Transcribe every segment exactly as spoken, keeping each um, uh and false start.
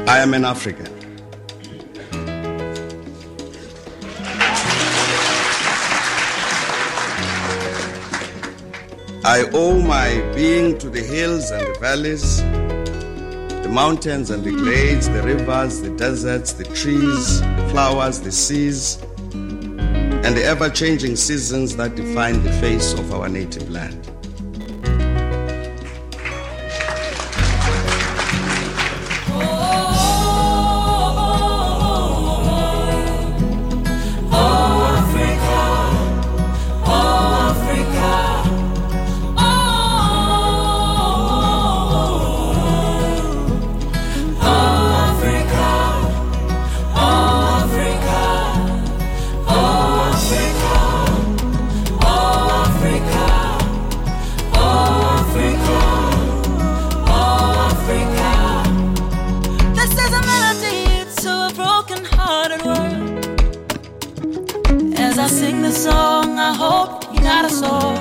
I am an African. I owe my being to the hills and the valleys, the mountains and the glades, the rivers, the deserts, the trees, the flowers, the seas, and the ever-changing seasons that define the face of our native land. Sing the song, I hope you got a soul.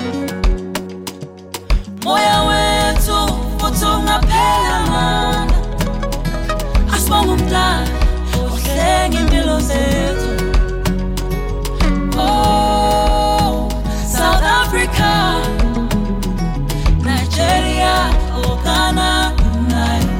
Moya wetu, utunga pela mana. Asmongu mdala, uhlengi impilo zethu. Oh, South Africa, Nigeria, Ghana, Nigeria.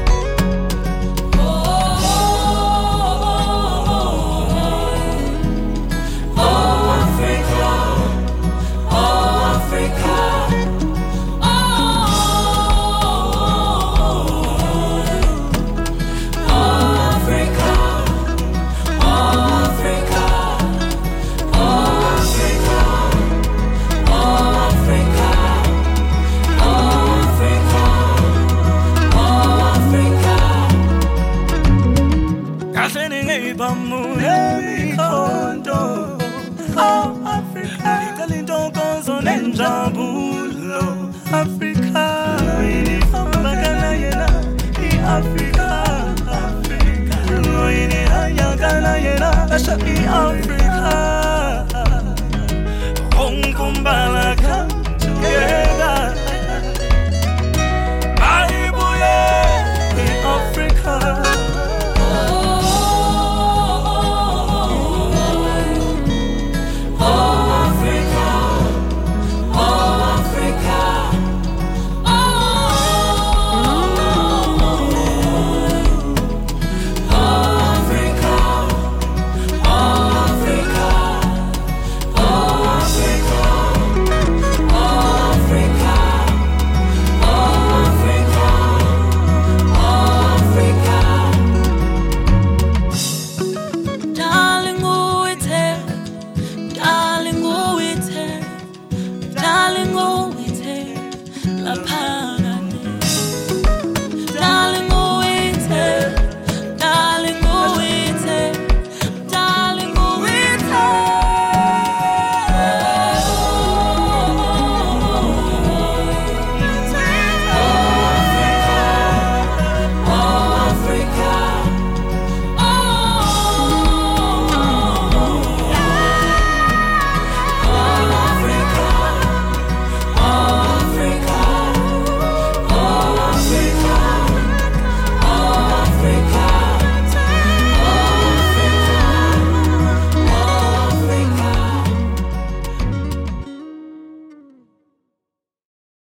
Africa, Africa, Africa, Africa,